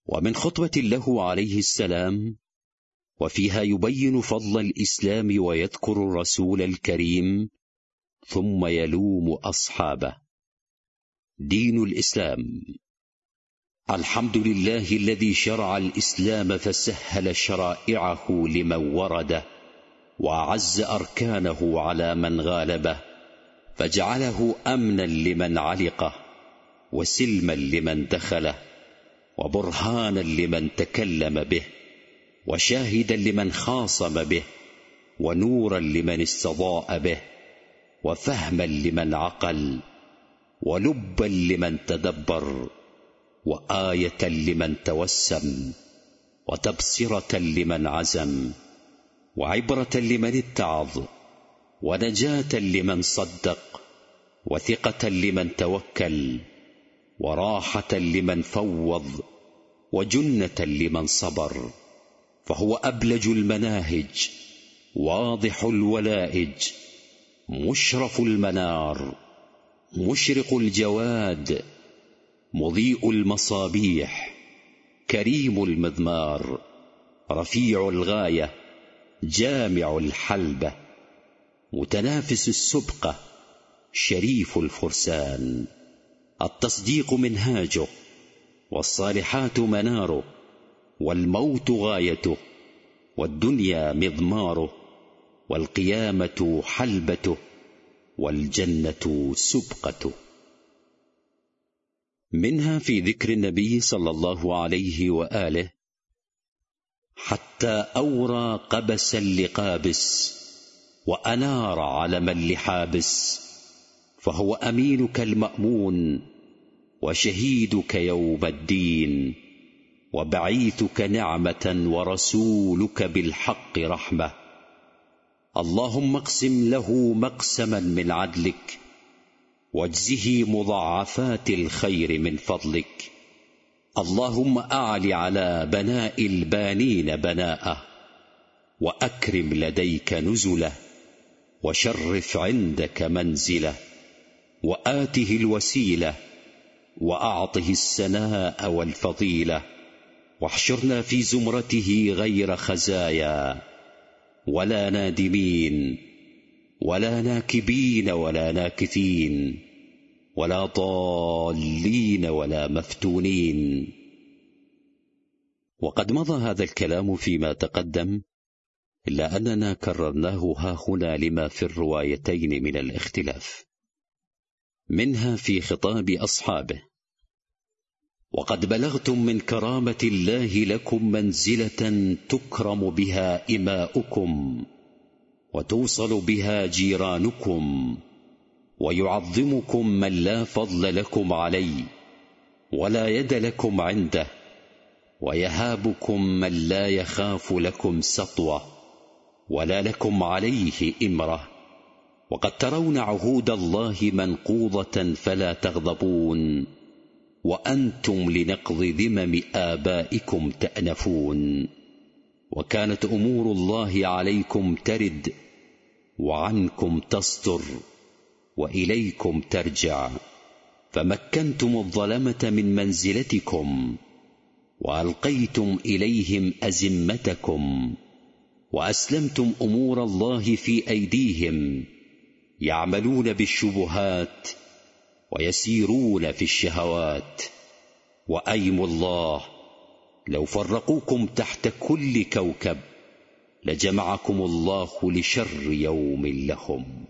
ومن خطبة له عليه السلام وفيها يبين فضل الإسلام ويذكر الرسول الكريم ثم يلوم أصحابه. دين الإسلام: الحمد لله الذي شرع الإسلام فسهل شرائعه لمن ورده، وأعز أركانه على من غالبه، فجعله أمنا لمن علقه، وسلما لمن دخله، وبرهانا لمن تكلم به، وشاهدا لمن خاصم به، ونورا لمن استضاء به، وفهما لمن عقل، ولبا لمن تدبر، وآية لمن توسم، وتبصرة لمن عزم، وعبرة لمن اتعظ، ونجاة لمن صدق، وثقة لمن توكل، وراحة لمن فوض، وجنة لمن صبر. فهو أبلج المناهج، واضح الولائج، مشرف المنار، مشرق الجواد، مضيء المصابيح، كريم المضمار، رفيع الغاية، جامع الحلبة، متنافس السبقة، شريف الفرسان. التصديق منهاجه، والصالحات مناره، والموت غايته، والدنيا مضماره، والقيامة حلبته، والجنة سبقته. منها في ذكر النبي صلى الله عليه وآله: حتى أورى قبسا لقابس، وأنار علما لحابس، فهو أمينك المأمون، وشهيدك يوم الدين، وبعيثك نعمة، ورسولك بالحق رحمة. اللهم اقسم له مقسما من عدلك، واجزه مضاعفات الخير من فضلك. اللهم أعل على بناء البانين بناءه، وأكرم لديك نزله، وشرف عندك منزله، وآته الوسيلة، وأعطه السناء والفضيلة، واحشرنا في زمرته غير خزايا، ولا نادمين، ولا ناكبين، ولا ناكثين، ولا ضالين، ولا مفتونين. وقد مضى هذا الكلام فيما تقدم، إلا أننا كررناه هاهنا لما في الروايتين من الاختلاف. منها في خطاب أصحابه: وقد بلغتم من كرامة الله لكم منزلة تكرم بها إماؤكم، وتوصل بها جيرانكم، ويعظمكم من لا فضل لكم عليه، ولا يد لكم عنده، ويهابكم من لا يخاف لكم سطوة، ولا لكم عليه إمرة. وقد ترون عهود الله منقوضة فلا تغضبون، وأنتم لنقض ذمم آبائكم تأنفون. وكانت أمور الله عليكم ترد، وعنكم تصدر، وإليكم ترجع. فمكنتم الظلمة من منزلتكم، وألقيتم إليهم أزمتكم، وأسلمتم أمور الله في أيديهم، يعملون بالشبهات، ويسيرون في الشهوات. وأيم الله لو فرقوكم تحت كل كوكب، لجمعكم الله لشر يوم لهم.